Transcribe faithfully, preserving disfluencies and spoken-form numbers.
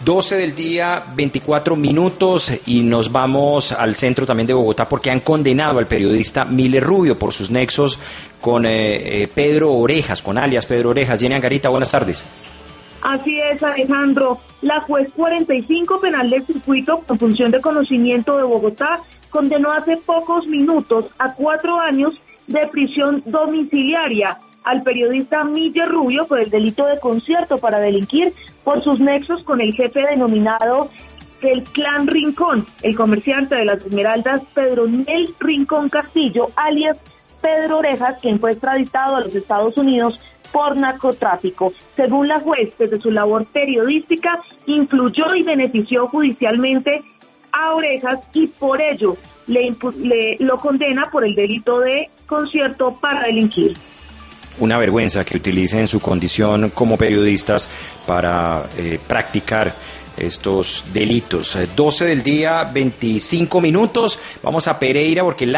doce del día, veinticuatro minutos, y nos vamos al centro también de Bogotá porque han condenado al periodista Miller Rubio por sus nexos con eh, eh, Pedro Orejas, con alias Pedro Orejas. Jenny Angarita, buenas tardes. Así es, Alejandro. La juez cuarenta y cinco penal del circuito con función de conocimiento de Bogotá condenó hace pocos minutos a cuatro años de prisión domiciliaria al periodista Miller Rubio por el delito de concierto para delinquir por sus nexos con el jefe denominado del Clan Rincón, el comerciante de las Esmeraldas Pedronel Rincón Castillo, alias Pedro Orejas, quien fue extraditado a los Estados Unidos por narcotráfico. Según la juez, desde su labor periodística, influyó y benefició judicialmente a Orejas y por ello le, le lo condena por el delito de concierto para delinquir. Una vergüenza que utilicen su condición como periodistas para eh, practicar estos delitos. doce del día, veinticinco minutos. Vamos a Pereira porque la